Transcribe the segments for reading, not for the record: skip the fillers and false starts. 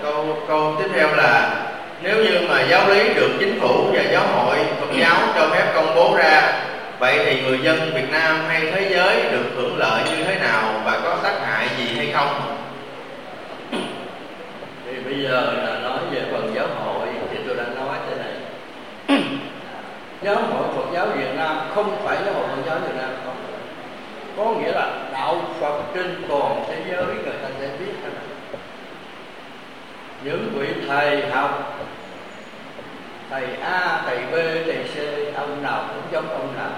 câu tiếp theo là nếu như mà giáo lý được chính phủ và giáo hội Phật giáo cho phép công bố ra, vậy thì người dân Việt Nam hay thế giới được hưởng lợi như thế nào và có tác hại gì hay không? Thì bây giờ là nói về phần giáo hội thì tôi đã nói thế này. Giáo hội Phật giáo Việt Nam không phải giáo hội Phật giáo Việt Nam không, có nghĩa là đạo Phật trên toàn thế giới người ta sẽ biết thế này. Những vị thầy học, thầy A, thầy B, thầy C, ông nào cũng giống ông nào,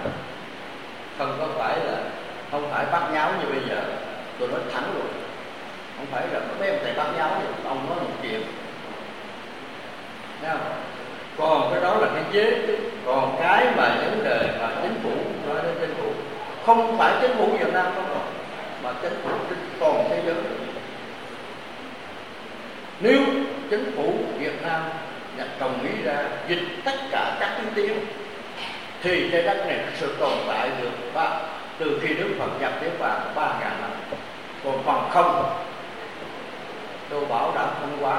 không phải bắt nháo như bây giờ. Tôi nói thẳng luôn, không phải là mấy ông thầy bắt nháo thì ông nói một chuyện. Thấy không? Còn cái đó là cái chế, còn cái mà vấn đề mà chính phủ nói đến chính phủ, không phải chính phủ Việt Nam không, mà chính phủ trên toàn thế giới. Nếu chính phủ Việt Nam đồng ý ra dịch tất cả các thứ tiếng thì trái đất này sẽ tồn tại được từ khi Đức Phật nhập Niết Bàn 3.000 năm. Còn bằng không, tôi bảo đảm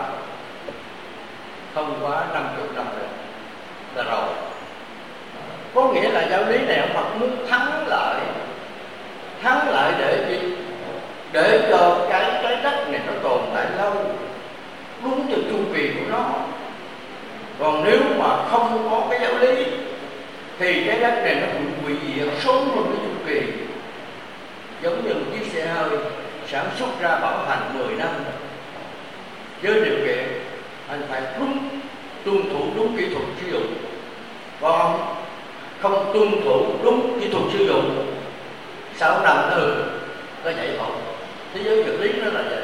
không quá 50 năm rồi là rồi. Có nghĩa là giáo lý này ông Phật muốn thắng lại để gì? Để cho cái trái đất này nó tồn tại lâu, đúng theo chu kỳ của nó. Còn nếu mà không có cái giáo lý thì cái đất này nó bị hủy diệt sớm hơn cái chu kỳ. Giống như một chiếc xe hơi sản xuất ra bảo hành 10 năm với điều kiện anh phải tuân thủ đúng kỹ thuật sử dụng, còn không tuân thủ đúng kỹ thuật sử dụng 6 năm nó hư, nó chạy thôi. Thế giới vật lý nó là vậy.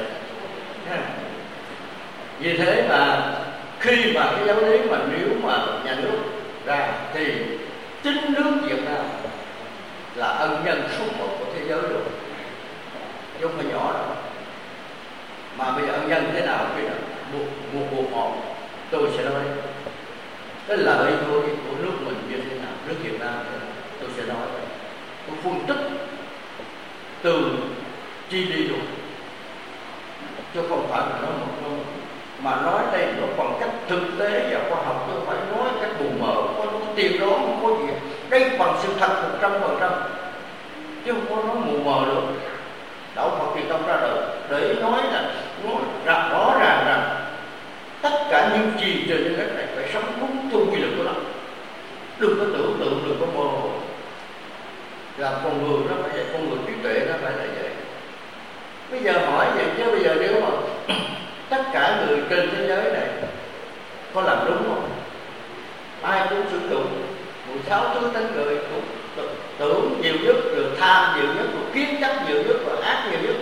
Vì thế mà khi mà cái giáo lý mà nếu mà nhà nước ra thì chính nước Việt Nam là ân nhân số một của thế giới rồi, chứ không phải nhỏ đâu. Mà bây giờ ân nhân thế nào khi nào một cuộc họp tôi sẽ nói cái lợi của nước mình như thế nào, nước Việt Nam tôi sẽ nói, tôi phân tích từ chi đi luôn, chứ không phải là nói một câu mà nói đây nó bằng cách thực tế và khoa học, chứ không phải nói cách mù mờ, có tiền đó không có gì. Đây bằng sự thật 100%, chứ không có nói mù mờ được. Đạo Phật thì không ra đời để nói rõ ràng rằng tất cả những gì trên đất này phải sống đúng theo quy luật của nó, đừng có tưởng tượng, đừng có mơ hồ. Là con người nó phải vậy, con người trí tuệ nó phải là vậy. Bây giờ hỏi vậy chứ bây giờ nếu mà tất cả người trên thế giới này có làm đúng không? Ai cũng sử dụng 16 thứ tánh người, cũng tưởng nhiều nhất, rồi tham nhiều nhất, rồi kiến chấp nhiều nhất, rồi ác nhiều nhất.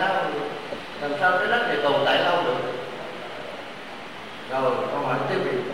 Làm sao cái đất này tồn tại lâu được? Rồi câu hỏi tiếp đi.